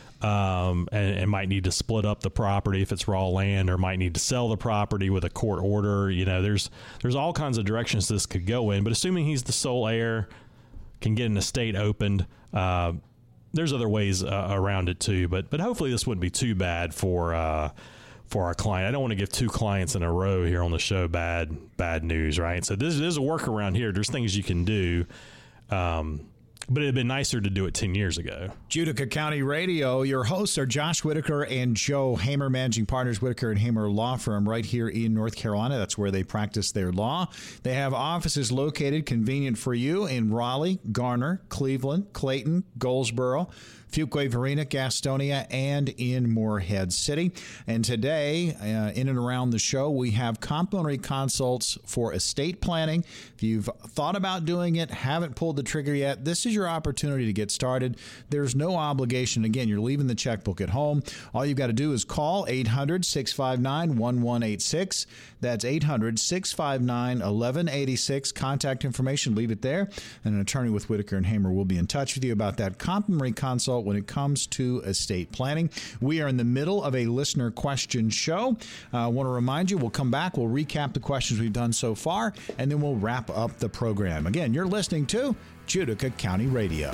Um, and, and might need to split up the property if it's raw land, or might need to sell the property with a court order. You know, there's there's all kinds of directions this could go in. But assuming he's the sole heir, can get an estate opened. Uh, there's other ways uh, around it too. But but hopefully this wouldn't be too bad for uh, for our client. I don't want to give two clients in a row here on the show bad bad news, right? So this, this is a workaround here. There's things you can do. Um, But it'd been nicer to do it ten years ago. Judica County Radio, your hosts are Josh Whitaker and Joe Hamer, managing partners, Whitaker and Hamer Law Firm right here in North Carolina. That's where they practice their law. They have offices located convenient for you in Raleigh, Garner, Cleveland, Clayton, Goldsboro, Fuquay, Varina, Gastonia, and in Morehead City. And today, uh, in and around the show, we have complimentary consults for estate planning. If you've thought about doing it, haven't pulled the trigger yet, this is your opportunity to get started. There's no obligation. Again, you're leaving the checkbook at home. All you've got to do is call eight hundred, six five nine, one one eight six. That's eight hundred, six five nine, one one eight six. Contact information, leave it there. And an attorney with Whitaker and Hamer will be in touch with you about that complimentary consult when it comes to estate planning. We are in the middle of a listener question show. I uh, want to remind you, we'll come back, we'll recap the questions we've done so far, and then we'll wrap up the program. Again, you're listening to Judica County Radio.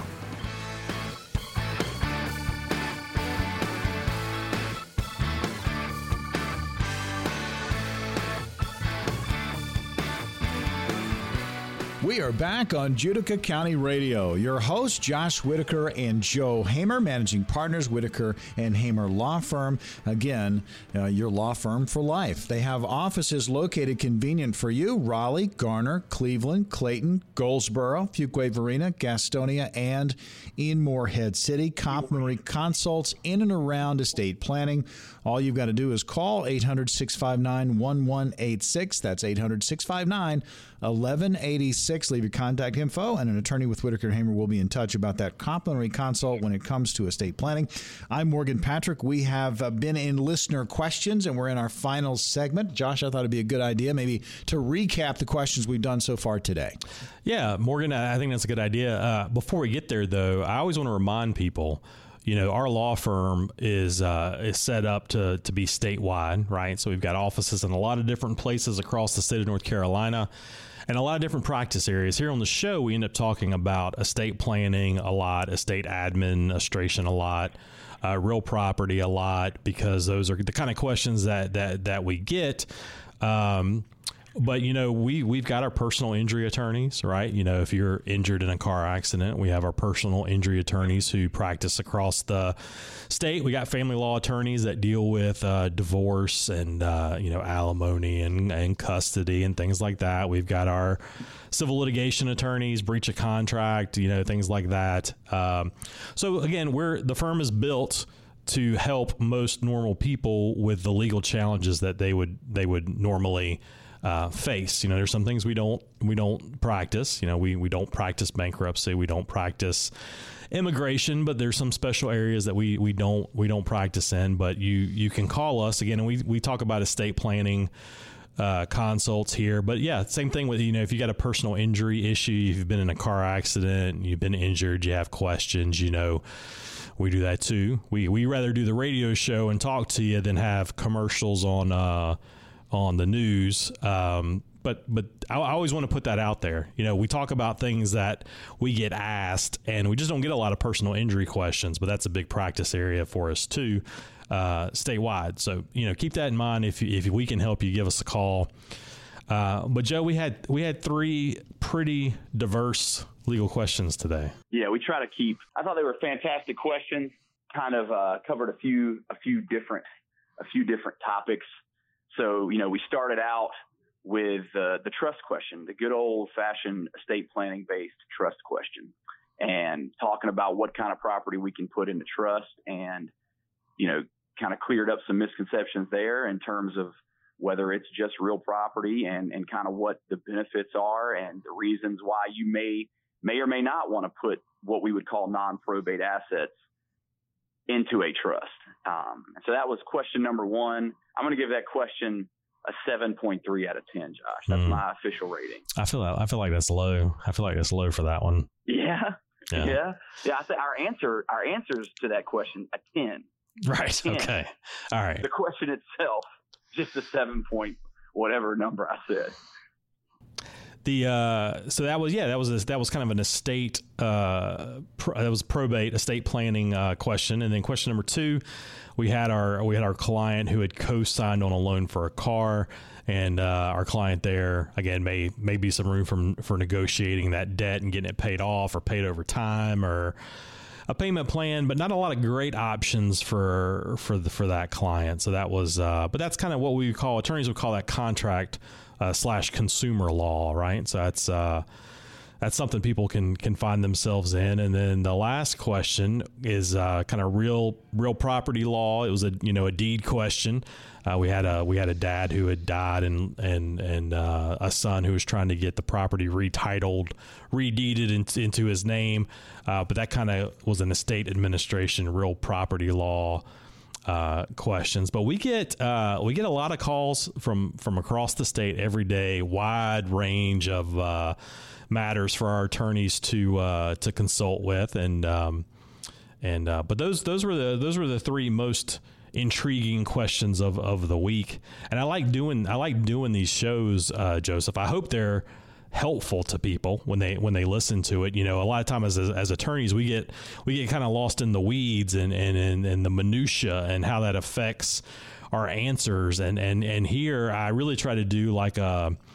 We are back on Judica County Radio. Your hosts, Josh Whitaker and Joe Hamer, managing partners, Whitaker and Hamer Law Firm. Again, uh, your law firm for life. They have offices located convenient for you: Raleigh, Garner, Cleveland, Clayton, Goldsboro, Fuquay-Varina, Gastonia, and in Morehead City. Complimentary consults in and around estate planning. All you've got to do is call eight hundred, six five nine, one one eight six. That's eight hundred, six five nine, one one eight six. Leave your contact info, and an attorney with Whitaker and Hamer will be in touch about that complimentary consult when it comes to estate planning. I'm Morgan Patrick. We have uh, been in listener questions, and we're in our final segment. Josh, I thought it'd be a good idea maybe to recap the questions we've done so far today. Yeah, Morgan, I think that's a good idea. Uh, before we get there, though, I always want to remind people, you know, our law firm is uh, is set up to to be statewide, right? So we've got offices in a lot of different places across the state of North Carolina and a lot of different practice areas. Here on the show, we end up talking about estate planning a lot, estate administration a lot, uh, real property a lot, because those are the kind of questions that that that we get. Um, But, you know, we, we've got our personal injury attorneys, right? You know, if you're injured in a car accident, we have our personal injury attorneys who practice across the state. We got family law attorneys that deal with uh, divorce and, uh, you know, alimony and, and custody and things like that. We've got our civil litigation attorneys, breach of contract, you know, things like that. Um, so, again, we're the firm is built to help most normal people with the legal challenges that they would they would normally Uh, face. You know, there's some things we don't we don't practice. You know, we we don't practice bankruptcy, we don't practice immigration, but there's some special areas that we we don't we don't practice in. But you you can call us again, and we we talk about estate planning uh, consults here. But yeah, same thing with, you know, if you got a personal injury issue, you've been in a car accident, you've been injured, you have questions, you know, we do that too. We we rather do the radio show and talk to you than have commercials on uh on the news. Um, but, but I, I always want to put that out there. You know, we talk about things that we get asked, and we just don't get a lot of personal injury questions, but that's a big practice area for us too, uh, statewide. So, you know, keep that in mind. If, if we can help you, give us a call. Uh, but Joe, we had, we had three pretty diverse legal questions today. Yeah, we try to keep, I thought they were fantastic questions, kind of uh, covered a few, a few different, a few different topics. So, you know, we started out with uh, the trust question, the good old-fashioned estate planning-based trust question, and talking about what kind of property we can put into trust, and, you know, kind of cleared up some misconceptions there in terms of whether it's just real property and, and kind of what the benefits are and the reasons why you may may or may not want to put what we would call non-probate assets into a trust. Um, so that was question number one. I'm going to give that question a seven point three out of ten, Josh. That's mm. my official rating. I feel like, I feel like that's low. I feel like that's low for that one. Yeah. Yeah. Yeah. yeah I think our answer, our answers to that question, a ten. Right. ten. Okay. All right. The question itself, just a seven point whatever number I said. The uh, so that was yeah that was a, that was kind of an estate uh, pro, that was probate estate planning uh, question, and then question number two, we had our we had our client who had co-signed on a loan for a car, and uh, our client there again may may be some room for for negotiating that debt and getting it paid off or paid over time or a payment plan, but not a lot of great options for for the, for that client. So that was uh, but that's kind of what we call attorneys would call that contract Uh, slash consumer law, right? So that's uh, that's something people can can find themselves in. And then the last question is uh, kind of real real property law. It was a you know a deed question. Uh, we had a we had a dad who had died and and and uh, a son who was trying to get the property retitled, redeeded in, into his name. Uh, but that kind of was an estate administration, real property law Uh, questions. But we get uh, we get a lot of calls from from across the state every day, wide range of uh, matters for our attorneys to uh, to consult with, and um, and uh, but those those were the those were the three most intriguing questions of, of the week. And I like doing I like doing these shows, uh, Joseph. I hope they're helpful to people when they when they listen to it. You know, a lot of times as, as attorneys, we get we get kind of lost in the weeds and and, and and the minutia and how that affects our answers. And and and here I really try to do like a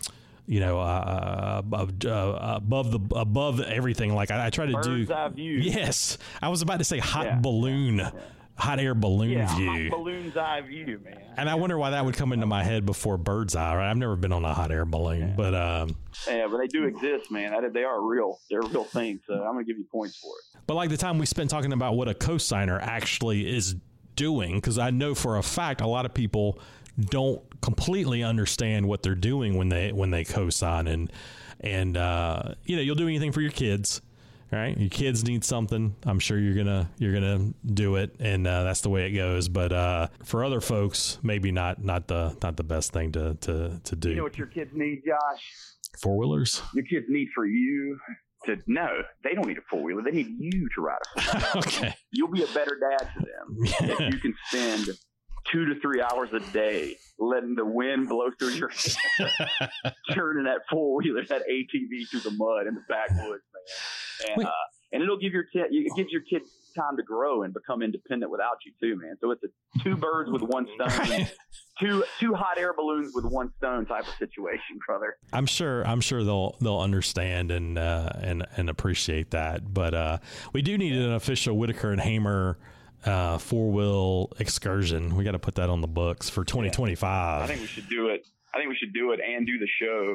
you know, uh, above, uh, above the above everything. Like I, I try to Bird's do. eye view. Yes, I was about to say hot Yeah. balloon, Yeah. hot air balloon Yeah, view. hot balloon's eye view, man. And I wonder why that would come into my head before bird's eye. Right? I've never been on a hot air balloon, Yeah. but um, Yeah, but they do exist, man. That- They are real. They're a real thing. So I'm going to give you points for it. but like the time we spent talking about what a cosigner actually is doing, because I know for a fact a lot of people don't completely understand what they're doing when they when they cosign, and and uh, you know, you'll do anything for your kids. Right, your kids need something. I'm sure you're gonna you're gonna do it, and uh, that's the way it goes. But uh, for other folks, maybe not not the not the best thing to to, to do. You know what your kids need, Josh? Four wheelers. Your kids need for you to no, they don't need a four wheeler. They need you to ride a four wheeler. Okay. You'll be a better dad to them if you can spend two to three hours a day letting the wind blow through your hair, turning that four wheeler, that A T V through the mud in the backwoods, man. And uh, and it'll give your kid, it gives your kids time to grow and become independent without you too, man. So it's a two birds with one stone, Right. two two hot air balloons with one stone type of situation, brother. I'm sure. I'm sure they'll they'll understand and uh, and and appreciate that. But uh, we do need an official Whitaker and Hamer uh, four wheel excursion. We got to put that on the books for twenty twenty-five. I think we should do it. I think we should do it and do the show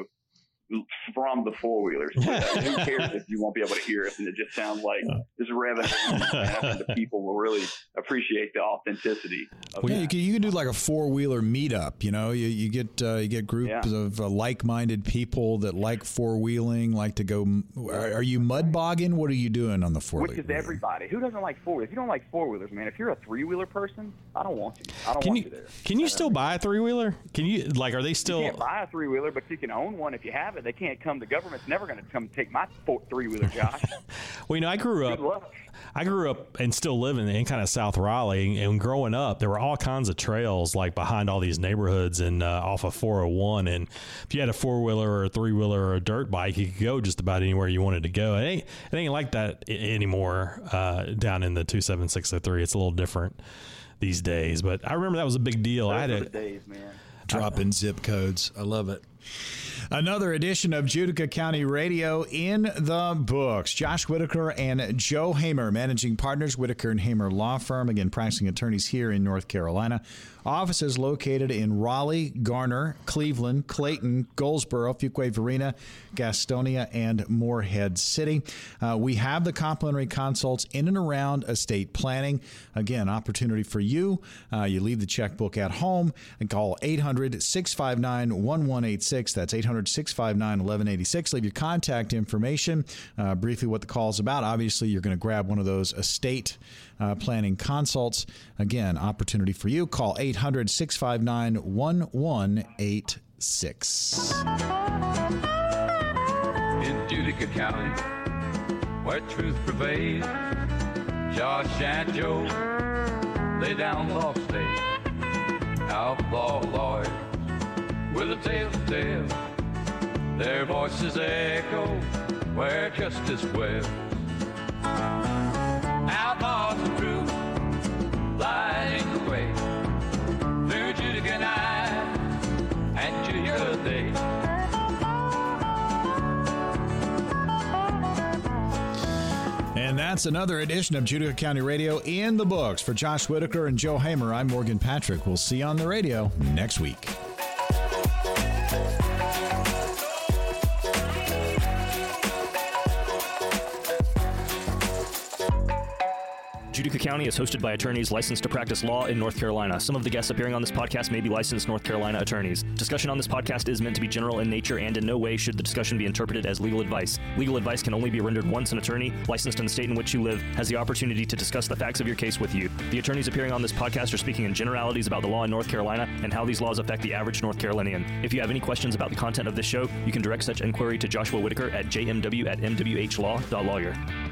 from the four wheelers. Who cares if you won't be able to hear us and it just sounds like this revenue, and the people will really appreciate the authenticity of Yeah, that. you can, you can do like a four wheeler meetup. You know, you you get uh, you get groups Yeah. of uh, like minded people that like four wheeling, like to go. Are, are you mud bogging? What are you doing on the four Which wheeler? is everybody. Who doesn't like four wheelers? If you don't like four wheelers, man, if you're a three wheeler person, I don't want you. I don't Can want you you there. can you still buy a three wheeler? Can you like are they You still? can't buy a three wheeler, but you can own one if you have it. They can't come. The government's never going to come take my three wheeler, Josh. Well, you know, I grew up. Good luck. I grew up and still live in, in kind of South Raleigh, and growing up, there were all kinds of trails like behind all these neighborhoods and uh, off of four oh one. And if you had a four wheeler or a three wheeler or a dirt bike, you could go just about anywhere you wanted to go. It ain't it ain't like that I- anymore uh, down in the two seven six oh three. It's a little different these days, but I remember that was a big deal. I had Those are a, the days, man. Dropping zip codes. I love it. Another edition of Judica County Radio in the books. Josh Whitaker and Joe Hamer, managing partners, Whitaker and Hamer Law Firm. Again, practicing attorneys here in North Carolina. Offices located in Raleigh, Garner, Cleveland, Clayton, Goldsboro, Fuquay Varina, Gastonia, and Morehead City. Uh, we have the complimentary consults in and around estate planning. Again, opportunity for you. Uh, you leave the checkbook at home and call eight hundred, six five nine, one one eight six. That's eight hundred, six five nine, one one eight six. Leave your contact information, uh, briefly what the call is about. Obviously, you're going to grab one of those estate uh, planning consults. Again, opportunity for you. Call eight hundred, six five nine, one one eight six. In Judica County, where truth prevails, Josh and Joe lay down law state, outlaw lawyers with a tale to tell. Their voices echo where justice dwells. Outlaws of truth, lighting the way through Judica night and Judica day. And that's another edition of Judica County Radio in the books. For Josh Whitaker and Joe Hamer, I'm Morgan Patrick. We'll see you on the radio next week. Judica County is hosted by attorneys licensed to practice law in North Carolina. Some of the guests appearing on this podcast may be licensed North Carolina attorneys. Discussion on this podcast is meant to be general in nature, and in no way should the discussion be interpreted as legal advice. Legal advice can only be rendered once an attorney, licensed in the state in which you live, has the opportunity to discuss the facts of your case with you. The attorneys appearing on this podcast are speaking in generalities about the law in North Carolina and how these laws affect the average North Carolinian. If you have any questions about the content of this show, you can direct such inquiry to Joshua Whitaker at j m w at m w h law dot lawyer.